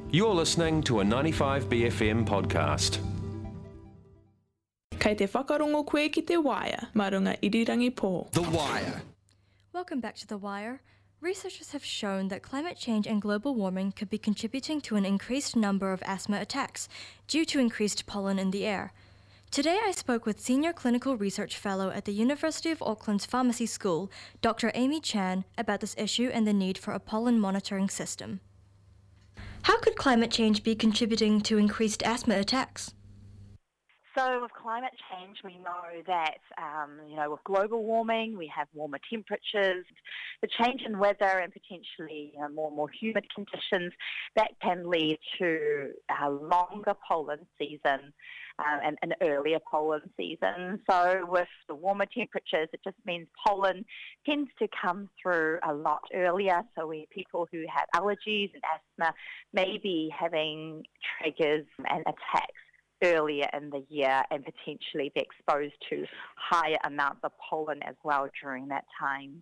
You're listening to a 95BFM podcast. Kei te whakarongo koe ki te Wire, marunga irirangi pō. The Wire. Welcome back to The Wire. Researchers have shown that climate change and global warming could be contributing to an increased number of asthma attacks due to increased pollen in the air. Today I spoke with Senior Clinical Research Fellow at the University of Auckland's Pharmacy School, Dr. Amy Chan, about this issue and the need for a pollen monitoring system. How could climate change be contributing to increased asthma attacks? So with climate change, we know that, with global warming, we have warmer temperatures, the change in weather and potentially more humid conditions, that can lead to a longer pollen season and an earlier pollen season. So with the warmer temperatures, it just means pollen tends to come through a lot earlier. So people who have allergies and asthma may be having triggers and attacks earlier in the year and potentially be exposed to higher amounts of pollen as well during that time.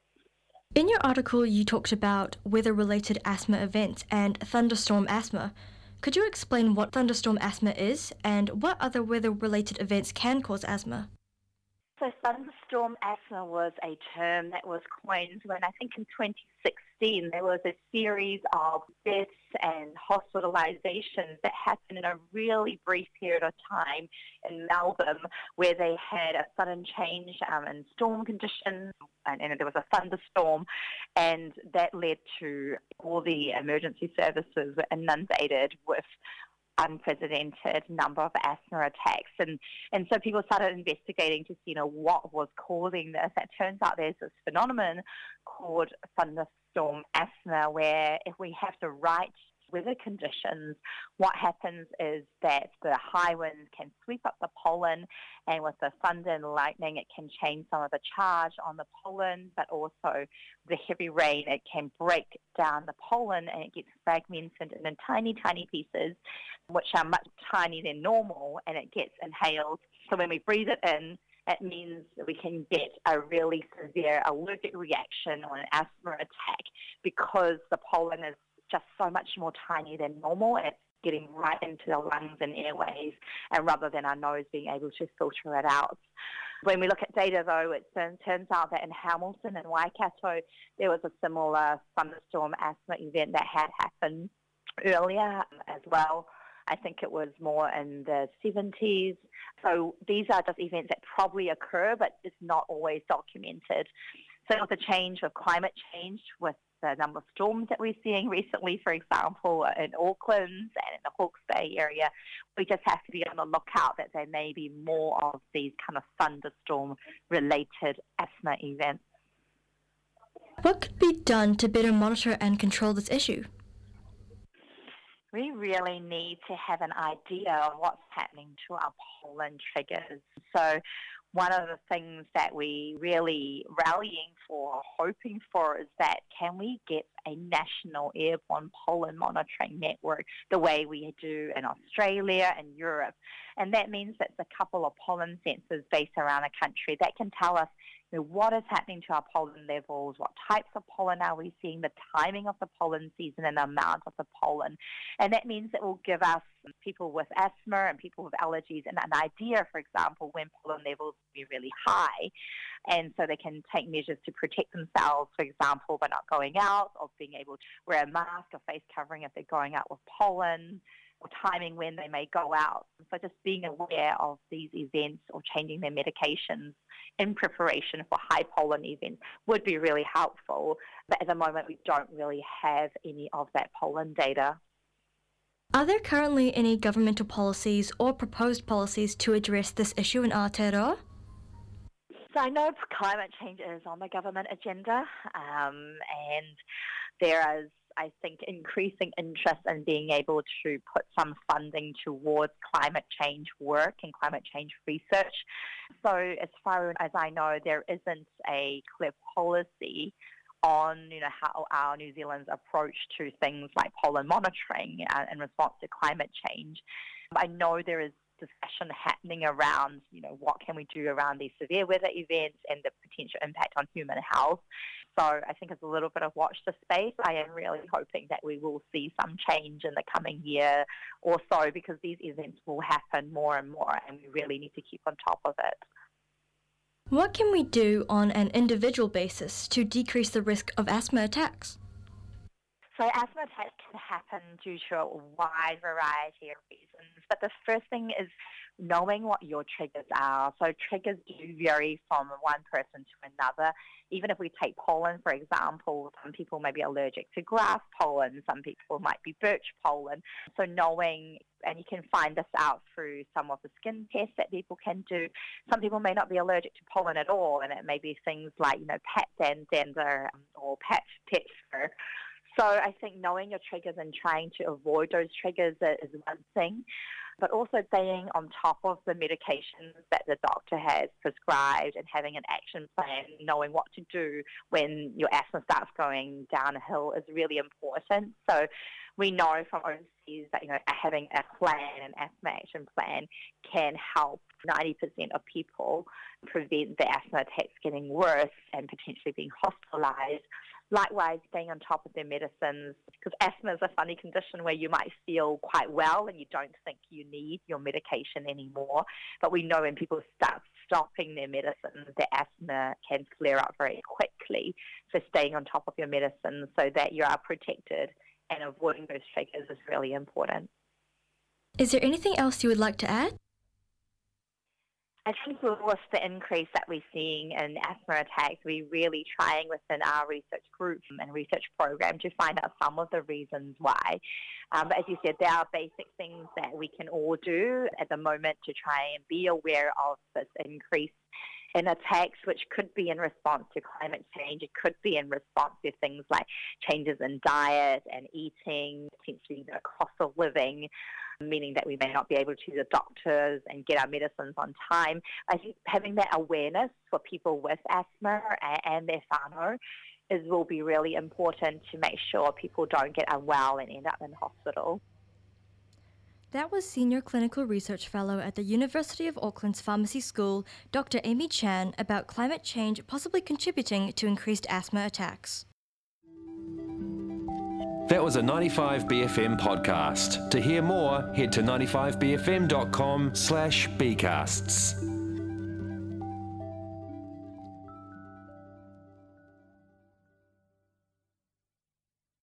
In your article, you talked about weather-related asthma events and thunderstorm asthma. Could you explain what thunderstorm asthma is and what other weather-related events can cause asthma? So thunderstorm asthma was a term that was coined when I think in 2016 there was a series of deaths and hospitalizations that happened in a really brief period of time in Melbourne where they had a sudden change in storm conditions and there was a thunderstorm and that led to all the emergency services were inundated with unprecedented number of asthma attacks. And so people started investigating to see, what was causing this. It turns out there's this phenomenon called thunderstorm asthma where if we have the right weather conditions, what happens is that the high winds can sweep up the pollen, and with the thunder and lightning, it can change some of the charge on the pollen, but also the heavy rain, it can break down the pollen and it gets fragmented in tiny, tiny pieces, which are much tinier than normal, and it gets inhaled. So when we breathe it in, it means that we can get a really severe allergic reaction or an asthma attack because the pollen is just so much more tiny than normal. It's getting right into the lungs and airways, and rather than our nose being able to filter it out. When we look at data, though, it turns out that in Hamilton and Waikato, there was a similar thunderstorm asthma event that had happened earlier as well. I think it was more in the 70s. So these are just events that probably occur, but it's not always documented. So with the change of climate change, with the number of storms that we're seeing recently, for example, in Auckland and in the Hawke's Bay area, we just have to be on the lookout that there may be more of these kind of thunderstorm-related asthma events. What could be done to better monitor and control this issue? We really need to have an idea of what's happening to our pollen triggers. So one of the things that we really rallying for, hoping for, is that can we get a national airborne pollen monitoring network the way we do in Australia and Europe. And that means that it's a couple of pollen sensors based around the country that can tell us what is happening to our pollen levels, what types of pollen are we seeing, the timing of the pollen season and the amount of the pollen. And that means it will give us, people with asthma and people with allergies, an idea, for example, when pollen levels will be really high. And so they can take measures to protect themselves, for example, by not going out or being able to wear a mask or face covering if they're going out with pollen, or timing when they may go out. So just being aware of these events or changing their medications in preparation for high pollen events would be really helpful. But at the moment, we don't really have any of that pollen data. Are there currently any governmental policies or proposed policies to address this issue in Aotearoa? So I know climate change is on the government agenda, and there is, I think, increasing interest in being able to put some funding towards climate change work and climate change research. So as far as I know, there isn't a clear policy on how our New Zealand's approach to things like pollen monitoring in response to climate change. I know there is discussion happening around, what can we do around these severe weather events and the potential impact on human health. So I think it's a little bit of watch the space. I am really hoping that we will see some change in the coming year or so, because these events will happen more and more, and we really need to keep on top of it. What can we do on an individual basis to decrease the risk of asthma attacks? So asthma attacks can happen due to a wide variety of reasons, but the first thing is knowing what your triggers are. So triggers do vary from one person to another. Even if we take pollen, for example, some people may be allergic to grass pollen, some people might be birch pollen. So knowing, and you can find this out through some of the skin tests that people can do. Some people may not be allergic to pollen at all, and it may be things like, pat dander or pet fur. So I think knowing your triggers and trying to avoid those triggers is one thing, but also staying on top of the medications that the doctor has prescribed and having an action plan, knowing what to do when your asthma starts going downhill is really important. So we know from overseas that, having a plan, an asthma action plan, can help 90% of people prevent the asthma attacks getting worse and potentially being hospitalized. Likewise, staying on top of their medicines, because asthma is a funny condition where you might feel quite well and you don't think you need your medication anymore. But we know when people start stopping their medicines, their asthma can flare up very quickly. So staying on top of your medicines so that you are protected and avoiding those triggers is really important. Is there anything else you would like to add? I think with the increase that we're seeing in asthma attacks, we're really trying within our research group and research program to find out some of the reasons why. But as you said, there are basic things that we can all do at the moment to try and be aware of this increase in attacks, which could be in response to climate change. It could be in response to things like changes in diet and eating, potentially the cost of living, meaning that we may not be able to the doctors and get our medicines on time. I think having that awareness for people with asthma and their whānau will be really important to make sure people don't get unwell and end up in hospital. That was Senior Clinical Research Fellow at the University of Auckland's Pharmacy School, Dr. Amy Chan, about climate change possibly contributing to increased asthma attacks. That was a 95BFM podcast. To hear more, head to 95bfm.com/bcasts.